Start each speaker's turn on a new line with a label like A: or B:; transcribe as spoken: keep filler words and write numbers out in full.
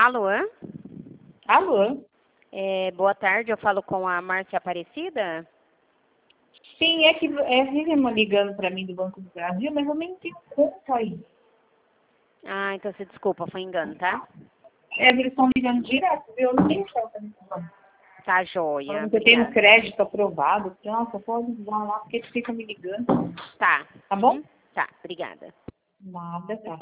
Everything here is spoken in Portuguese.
A: Alô?
B: Alô?
A: É, boa tarde, eu falo com a Márcia Aparecida?
B: Sim, é que é Vivian ligando para mim do Banco do Brasil, mas eu nem tenho conta aí.
A: Ah, então você desculpa, foi engano, tá?
B: É, eles estão ligando direto, viu? Eu não tenho conta nesse banco.
A: Tá joia,
B: Falando que eu tenho
A: obrigada.
B: crédito aprovado. Nossa, pode usar lá, porque eles ficam me ligando.
A: Tá.
B: Tá bom?
A: Uhum. Tá, obrigada.
B: Nada, tá.